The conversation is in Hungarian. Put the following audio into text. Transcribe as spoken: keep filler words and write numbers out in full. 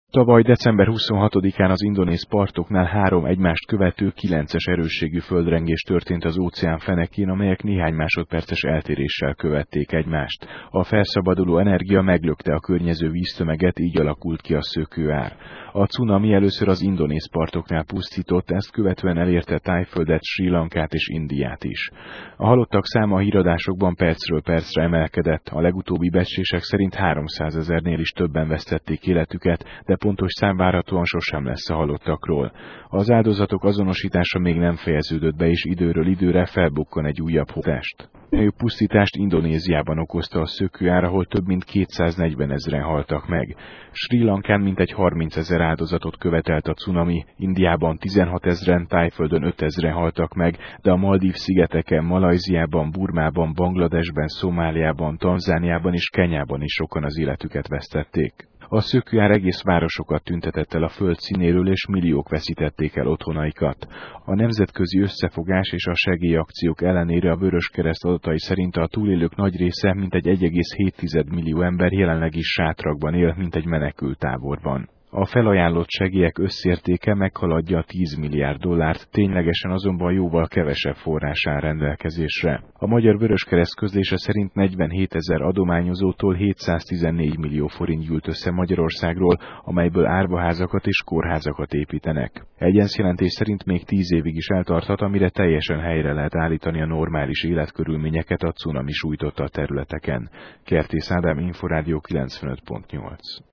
Tavaly december huszonhatodikán az indonéz partoknál három egymást követő kilences erősségű földrengés történt az óceán fenekén, amelyek néhány másodperces eltéréssel követték egymást. A felszabaduló energia meglökte a környező víztömeget, így alakult ki a szökőár. A cunami először az indonéz partoknál pusztított, ezt követően elérte Thaiföldet, Srí Lankát és Indiát is. A halottak száma a híradásokban percről percre emelkedett, a legutóbbi becslések szerint háromszázezernél is többen vesztették életüket, de pontos szám várhatóan sosem lesz a halottakról. Az áldozatok azonosítása még nem fejeződött be, és időről időre felbukkan egy újabb test. A pusztítást Indonéziában okozta a szökőár, ahol több mint kétszáznegyvenezren haltak meg. Srí Lankán mintegy harmincezer áldozatot követelt a cunami, Indiában tizenhatezren, Thaiföldön ötezren haltak meg, de a Maldív-szigeteken, Malajziában, Burmában, Bangladesben, Szomáliában, Tanzániában és Kenyában is sokan az életüket vesztették. A szökőár egész városokat tüntetett el a föld színéről, és milliók veszítették el otthonaikat. A nemzetközi összefogás és a segélyakciók ellenére a Vöröskereszt adatai szerint a túlélők nagy része, mintegy egy egész hét millió ember jelenleg is sátrakban él, mint egy menekülttáborban. A felajánlott segélyek összértéke meghaladja a tíz milliárd dollárt, ténylegesen azonban jóval kevesebb forrás áll rendelkezésre. A Magyar Vöröskereszt közlése szerint negyvenhétezer adományozótól hétszáztizennégy millió forint gyűlt össze Magyarországról, amelyből árvaházakat és kórházakat építenek. Egy ENSZ jelentés szerint még tíz évig is eltarthat, amire teljesen helyre lehet állítani a normális életkörülményeket a cunami sújtotta területeken. Kertész Ádám, Inforádió kilencvenöt pont nyolc.